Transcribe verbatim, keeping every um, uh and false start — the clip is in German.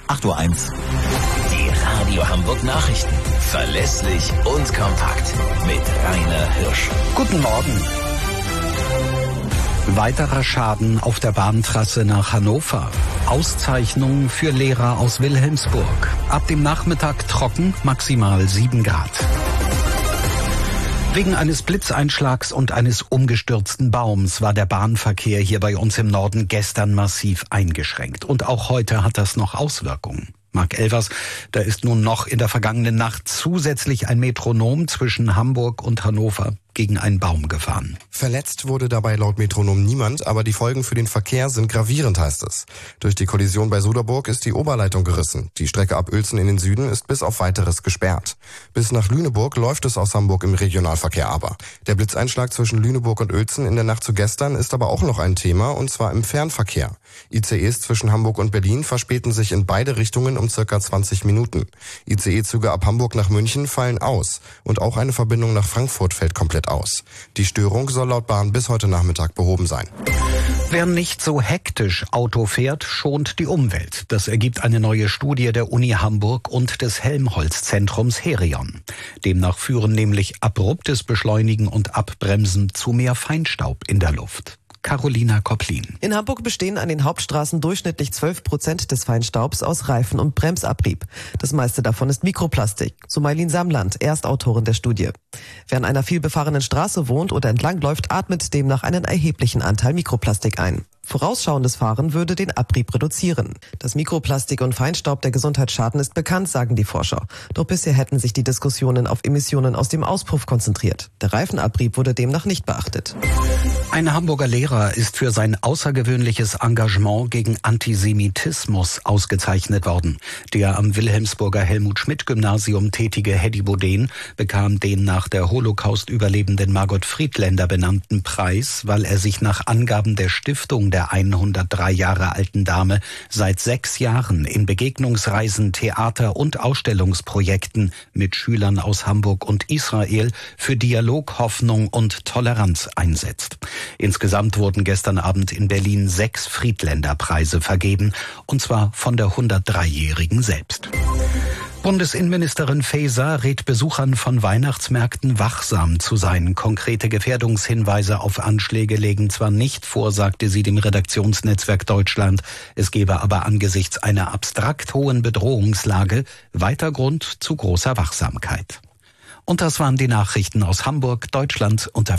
acht Uhr eins. Die Radio Hamburg Nachrichten. Verlässlich und kompakt. Mit Rainer Hirsch. Guten Morgen. Weiterer Schaden auf der Bahntrasse nach Hannover. Auszeichnung für Lehrer aus Wilhelmsburg. Ab dem Nachmittag trocken, maximal sieben Grad. Wegen eines Blitzeinschlags und eines umgestürzten Baums war der Bahnverkehr hier bei uns im Norden gestern massiv eingeschränkt. Und auch heute hat das noch Auswirkungen. Marc Elvers, da ist nun noch in der vergangenen Nacht zusätzlich ein Metronom zwischen Hamburg und Hannover gegen einen Baum gefahren. Verletzt wurde dabei laut Metronom niemand, aber die Folgen für den Verkehr sind gravierend, heißt es. Durch die Kollision bei Suderburg ist die Oberleitung gerissen. Die Strecke ab Uelzen in den Süden ist bis auf Weiteres gesperrt. Bis nach Lüneburg läuft es aus Hamburg im Regionalverkehr aber. Der Blitzeinschlag zwischen Lüneburg und Uelzen in der Nacht zu gestern ist aber auch noch ein Thema, und zwar im Fernverkehr. I C Es zwischen Hamburg und Berlin verspäten sich in beide Richtungen um circa zwanzig Minuten. I C E-Züge ab Hamburg nach München fallen aus und auch eine Verbindung nach Frankfurt fällt komplett aus. Die Störung soll laut Bahn bis heute Nachmittag behoben sein. Wer nicht so hektisch Auto fährt, schont die Umwelt. Das ergibt eine neue Studie der Uni Hamburg und des Helmholtz-Zentrums Herion. Demnach führen nämlich abruptes Beschleunigen und Abbremsen zu mehr Feinstaub in der Luft. Carolina Kopplin. In Hamburg bestehen an den Hauptstraßen durchschnittlich zwölf Prozent des Feinstaubs aus Reifen- und Bremsabrieb. Das meiste davon ist Mikroplastik, so Mailin Samland, Erstautorin der Studie. Wer an einer vielbefahrenen Straße wohnt oder entlangläuft, atmet demnach einen erheblichen Anteil Mikroplastik ein. Vorausschauendes Fahren würde den Abrieb reduzieren. Dass Mikroplastik und Feinstaub der Gesundheit schaden, ist bekannt, sagen die Forscher. Doch bisher hätten sich die Diskussionen auf Emissionen aus dem Auspuff konzentriert. Der Reifenabrieb wurde demnach nicht beachtet. Ein Hamburger Lehrer ist für sein außergewöhnliches Engagement gegen Antisemitismus ausgezeichnet worden. Der am Wilhelmsburger Helmut-Schmidt-Gymnasium tätige Hedy Boudin bekam den nach der Holocaust überlebenden Margot Friedländer benannten Preis, weil er sich nach Angaben der Stiftung der hundertdrei Jahre alten Dame seit sechs Jahren in Begegnungsreisen, Theater- und Ausstellungsprojekten mit Schülern aus Hamburg und Israel für Dialog, Hoffnung und Toleranz einsetzt. Insgesamt wurden gestern Abend in Berlin sechs Friedländer-Preise vergeben, und zwar von der hundertdreijährigen selbst. Bundesinnenministerin Faeser rät Besuchern von Weihnachtsmärkten, wachsam zu sein. Konkrete Gefährdungshinweise auf Anschläge legen zwar nicht vor, sagte sie dem Redaktionsnetzwerk Deutschland. Es gebe aber angesichts einer abstrakt hohen Bedrohungslage weiter Grund zu großer Wachsamkeit. Und das waren die Nachrichten aus Hamburg, Deutschland und der